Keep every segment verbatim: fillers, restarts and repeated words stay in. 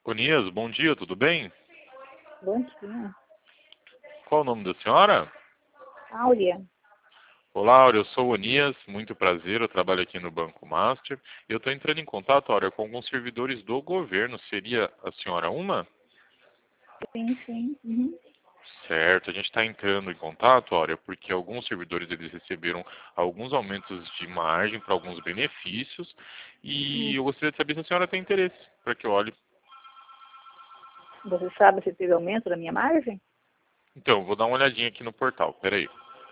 Onias, bom dia, tudo bem? Bom dia. Qual o nome da senhora? Áurea. Olá, Áurea, eu sou o Onias, muito prazer, eu trabalho aqui no Banco Master. Eu estou entrando em contato, Áurea, com alguns servidores do governo. Seria a senhora uma? Sim, sim. Uhum. Certo, a gente está entrando em contato, Áurea, porque alguns servidores eles receberam alguns aumentos de margem para alguns benefícios e Isso. eu gostaria de saber se a senhora tem interesse para que eu olhe. Você sabe se teve aumento da minha margem? Então, vou dar uma olhadinha aqui no portal, peraí.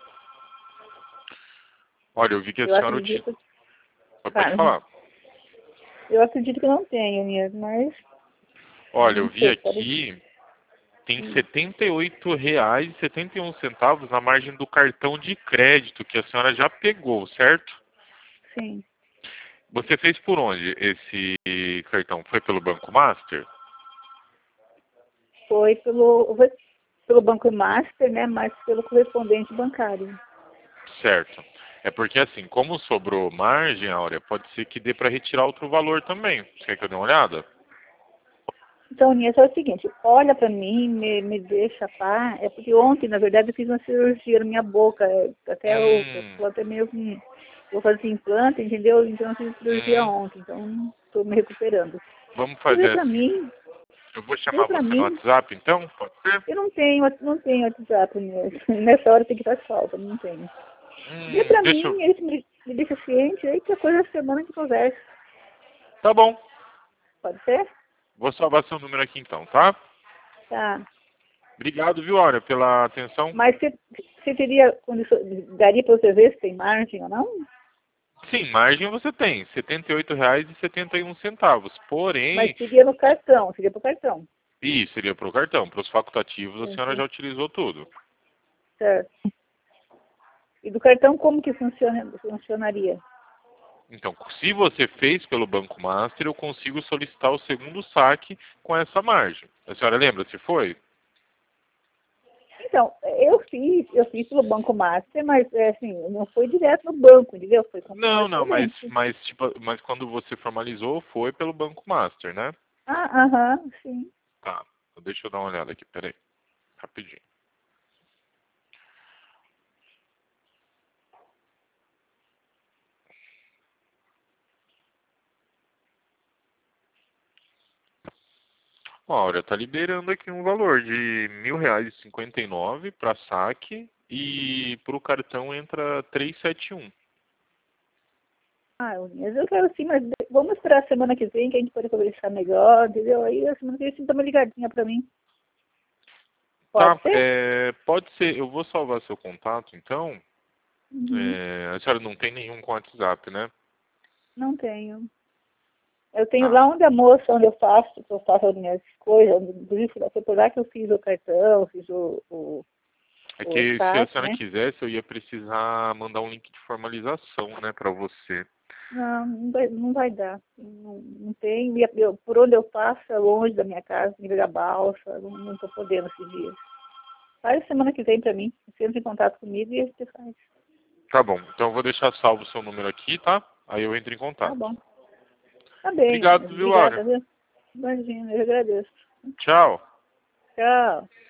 Olha, eu vi que a Eu senhora uti- acredito. Pode Claro, falar. eu acredito que não tenho mesmo, mas Olha, eu não vi sei. Pode... aqui, tem setenta e oito reais e setenta e um centavos na margem do cartão de crédito que a senhora já pegou, certo? Sim. Você fez por onde esse cartão? Foi pelo Banco Master? Foi pelo, foi pelo Banco Master, né? Mas pelo correspondente bancário. Certo. É porque assim, como sobrou margem, Áurea, pode ser que dê para retirar outro valor também. Você quer que eu dê uma olhada? Então, Inês, é o seguinte, olha para mim, me, me deixa pá. É porque ontem, na verdade, eu fiz uma cirurgia na minha boca. é, Até eu, eu Hum, tô até meio com. Vou fazer implante, entendeu? Então eu fiz cirurgia hum. ontem, então estou me recuperando. Vamos Você vê fazer para assim. mim, Eu vou vê chamar para você no mim, WhatsApp, então? Pode ser? eu não tenho, não tenho WhatsApp, Inês. Nessa hora tem que estar falta, não tenho. Vê Hum, para deixa eu... mim, aí me, me deixa ciente, aí que a coisa da semana que conversa. Tá bom. Pode ser? Vou salvar seu número aqui então, tá? Tá. Obrigado, viu, Áurea, pela atenção. Mas você, você teria condição, daria para você ver se tem margem ou não? Sim, margem você tem, setenta e oito reais e setenta e um centavos. Mas Porém, seria no cartão, seria pro cartão. isso seria para o cartão. Para os facultativos, a senhora Entendi. já utilizou tudo. Certo. E do cartão como que funciona, funcionaria? Então, se você fez pelo Banco Master, eu consigo solicitar o segundo saque com essa margem. A senhora lembra se foi? Então, eu fiz, eu fiz pelo Banco Master, mas é, assim, não foi direto no banco, entendeu? Foi com o Não, não, mas, correspondente. mas, tipo, mas quando você formalizou, foi pelo Banco Master, né? Ah, aham, sim. Tá. Deixa eu dar uma olhada aqui, peraí. Rapidinho. Ó, a Áurea tá liberando aqui um valor de mil reais e cinquenta e nove para saque e pro cartão entra trezentos e setenta e um. Ah, mas eu quero sim, mas vamos esperar a semana que vem, que a gente pode conversar melhor, entendeu? Aí a semana que vem você dá uma ligadinha pra mim. Pode Tá, ser? é, pode ser. Eu vou salvar seu contato, então. Uhum. É, a senhora não tem nenhum com WhatsApp, né? Não tenho. Eu tenho Tá. lá onde a moça, onde eu faço, que eu faço as minhas coisas, inclusive foi por lá que eu fiz o cartão, fiz o, o, É o que se a saque, senhora né? quisesse, eu ia precisar mandar um link de formalização, né, para você. Não, não vai, não vai dar. Não, não tem. E eu, por onde eu passo é longe da minha casa, nível da balsa, não, não tô podendo esses dias. Faz semana que vem pra mim. Você entra em contato comigo e a gente faz. Tá bom. Então eu vou deixar salvo o seu número aqui, tá? Aí eu entro em Tá contato. bom. Tá bem, Obrigado, viu, Áurea? obrigada, viu? Imagina, eu agradeço. Tchau. Tchau.